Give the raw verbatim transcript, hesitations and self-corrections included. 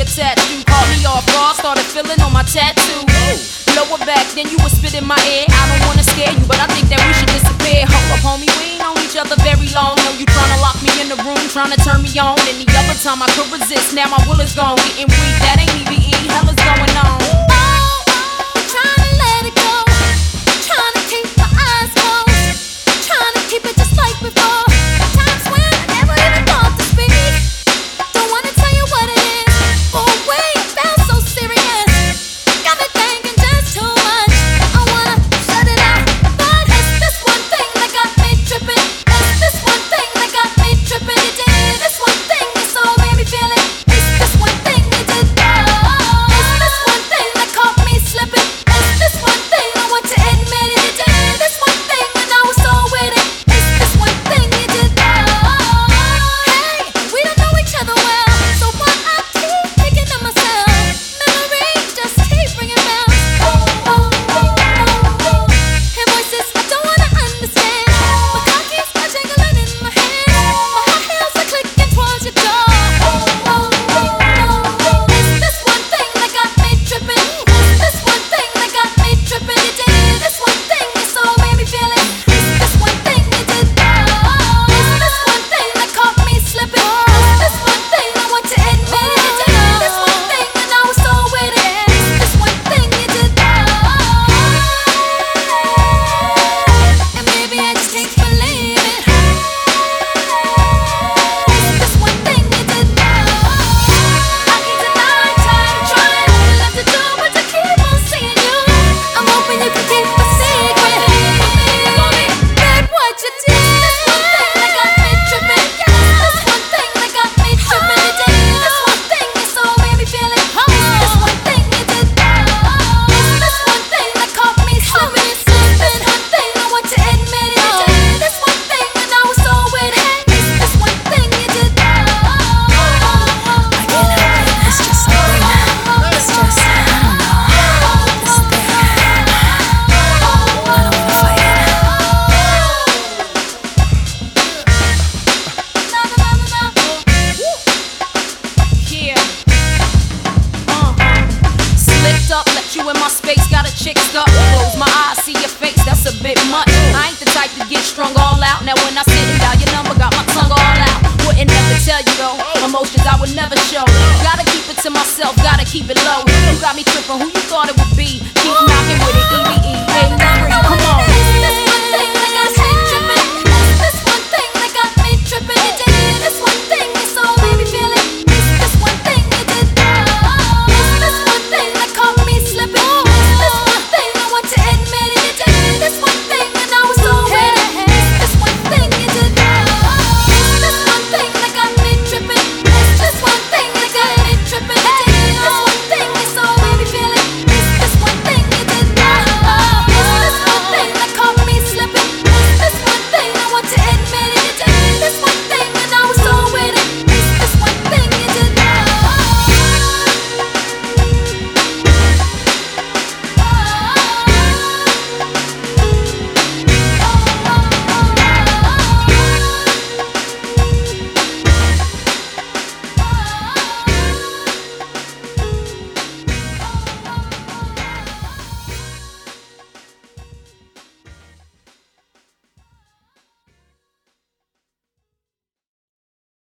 tattoo. Caught me off guard, started feeling on my tattoo. Lower back, then you would spit in my ear. I don't wanna scare you, but I think that we should disappear. Hold up, homie, we ain't known each other very long. Know you tryna lock me in the room, tryna turn me on. And the other time I could resist, now my will is gone. Getting weak, that ain't E V E, hell is going on. Tryna let it go, tryna keep my eyes closed, tryna keep it just like before. Times when I never even thought to speak. Don't wanna tell you what it is, oh wait, it felt so serious. Got me thinking just too much, I wanna shut it out. But it's this one thing that got me tripping. It's this one thing that got me tripping. You did this one thing, it so made me feel it. It's this one thing you did. Oh, it's this one thing that caught me slipping. It's this one thing I want to admit it. You did this one thing and I was so with it. It's this one thing you did. Oh, hey, we don't know each other well, so why I keep thinking of myself. Memories just keep ringing bells. Oh, oh, oh, oh, oh. Hear voices I don't wanna understand. My car keeps on jangling in my head. My high heels are clicking towards your door. Oh, oh, oh, oh, oh. It's this one thing that got me tripping. It's this one thing that got me tripping. You did this one thing, it so made me feel it. It's this one thing you did. Oh, it's this one thing that caught me slipping. It's this one thing I want to admit it. You did this one thing and I was so with it. It's this one thing you did. Oh, and maybe I just can't believe it. It's this one thing you did. I can't deny time trying left to do but to keep on seeing you. I'm hoping you can keep a secret. Babe, what you did. This one thing that got me tripping. This one thing that got me tripping. You did this one thing, it so made me feel it. It's this one thing you did. It's this one thing that caught me slipping. This one thing I want to admit it. You did this one thing and I was so with it. It's this one thing you did. I can't help it. It's just something. It's just, I don't know. This thing. I don't wanna fight it. Yeah. Uh. Slipped up, let you in my space, got a chick stuck. Close my eyes, see your face, that's a bit much. I ain't the type to get strung all out. Now when I sit and dial your number, got my tongue all out. Wouldn't never tell you though, emotions I would never show. Gotta keep it to myself, gotta keep it low. You got me tripping, who you thought it would be? Keep knocking with it, E V E. Ain't free.